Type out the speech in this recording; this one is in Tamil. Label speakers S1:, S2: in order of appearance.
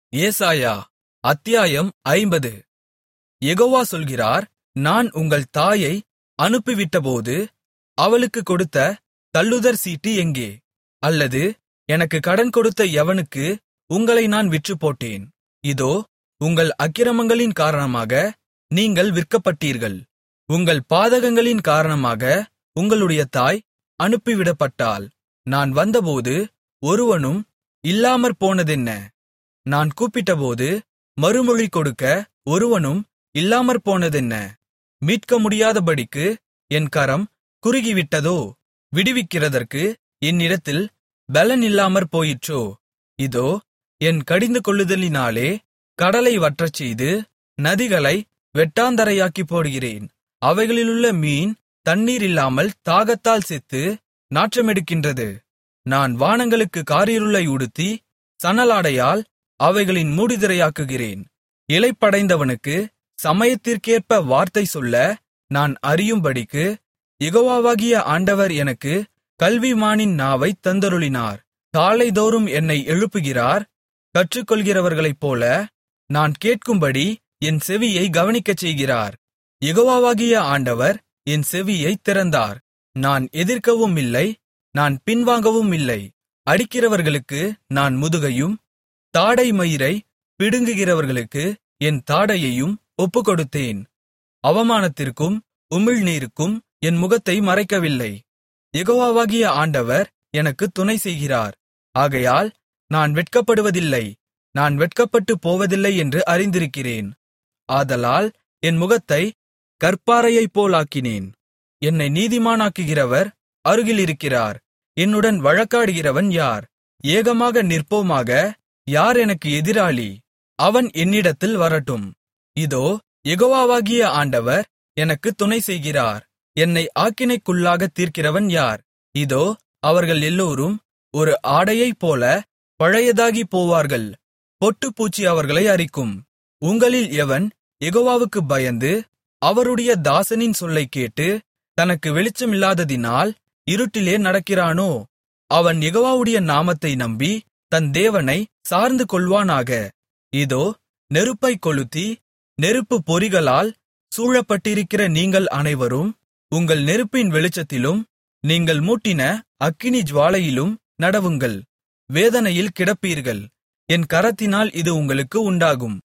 S1: ஏசாயா அத்தியாயம் 50. யெகோவா சொல்கிறார், நான் உங்கள் தாயை அனுப்பிவிட்டபோது அவளுக்குக் கொடுத்த தள்ளுதற் சீட்டு எங்கே? அல்லது எனக்குக் கடன் கொடுத்த எவனுக்கு உங்களை நான் விற்றுப்போட்டேன்? இதோ, உங்கள் அக்கிரமங்களின் காரணமாக நீங்கள் விற்கப்பட்டீர்கள். உங்கள் பாதகங்களின் காரணமாக உங்களுடைய தாய் அனுப்பிவிடப்பட்டாள். நான் வந்தபோது ஒருவனும் இல்லாமற்போனதென்ன? நான் கூப்பிட்டபோது மறுமொழி கொடுக்க ஒருவனும் இல்லாமற்போனதென்ன? மீட்க முடியாதபடிக்கு என் கரம் குறுகிவிட்டதோ? விடுவிக்கிறதற்கு என்னிடத்தில் பெலன் இல்லாமற் போயிற்றோ? இதோ, என் கடிந்து கொள்ளுதலினாலே கடலை வற்றச்செய்து நதிகளை வெட்டாந்தரையாக்கிப் போடுகிறேன். அவைகளிலுள்ள மீன் தண்ணீர் இல்லாமல் தாகத்தால் செத்து நாற்றமெடுக்கின்றது. நான் வானங்களுக்கு காரிருளை உடுத்தி சணலாடையால் அவைகளின் மூடுதிரையாக்குகிறேன். இளைப்படைந்தவனுக்கு சமயத்திற்கேற்ப வார்த்தை சொல்ல நான் அறியும்படிக்கு யெகோவாகிய ஆண்டவர் எனக்கு கல்விமானின் நாவைத் தந்தருளினார். காலைதோறும் என்னை எழுப்புகிறார். கற்றுக்கொள்கிறவர்களைப்போல நான் கேட்கும்படி என் செவியை கவனிக்கச் செய்கிறார். யெகோவாகிய ஆண்டவர் என் செவியைத் திறந்தார். நான் எதிர்க்கவும் இல்லை, நான் பின்வாங்கவும் இல்லை. அடிக்கிறவர்களுக்கு நான் முதுகையும், தாடை மயிரை பிடுங்குகிறவர்களுக்கு என் தாடையையும் ஒப்புக்கொடுத்தேன். அவமானத்திற்கும் உமிழ்நீருக்கும் என் முகத்தை மறைக்கவில்லை. யெகோவாகிய ஆண்டவர் எனக்கு துணை செய்கிறார். ஆகையால் நான் வெட்கப்படுவதில்லை, நான் வெட்கப்பட்டுப் போவதில்லை என்று அறிந்திருக்கிறேன். ஆதலால் என் முகத்தை கற்பாறையைப்போலாக்கினேன். என்னை நீதிமானாக்குகிறவர் அருகிலிருக்கிறார். என்னுடன் வழக்காடுகிறவன் யார்? ஏகமாக நிற்போமாக. யார் எனக்கு எதிராளி? அவன் என்னிடத்தில் வரட்டும். இதோ, யெகோவாகிய ஆண்டவர் எனக்கு துணை செய்கிறார். என்னை ஆக்கினைக்குள்ளாகத் தீர்க்கிறவன் யார்? இதோ, அவர்கள் எல்லோரும் ஒரு ஆடையைப்போல பழையதாகிப் போவார்கள். பொட்டுப்பூச்சி அவர்களை அரிக்கும். உங்களில் எவன் யெகோவாவுக்குப் பயந்து அவருடைய தாசனின் சொல்லைக் கேட்டு தனக்கு வெளிச்சமில்லாததினால் இருட்டிலே நடக்கிறானோ? அவன் யெகோவாவுடைய நாமத்தை நம்பி தன் தேவனை சார்ந்து கொள்வானாக. இதோ, நெருப்பைக் கொளுத்தி நெருப்புப் பொறிகளால் சூழப்பட்டிருக்கிற நீங்கள் அனைவரும் உங்கள் நெருப்பின் வெளிச்சத்திலும் நீங்கள் மூட்டின அக்கினி ஜுவாலையிலும் நடவுங்கள். வேதனையில் கிடப்பீர்கள். என் கரத்தினால் இது உங்களுக்கு உண்டாகும்.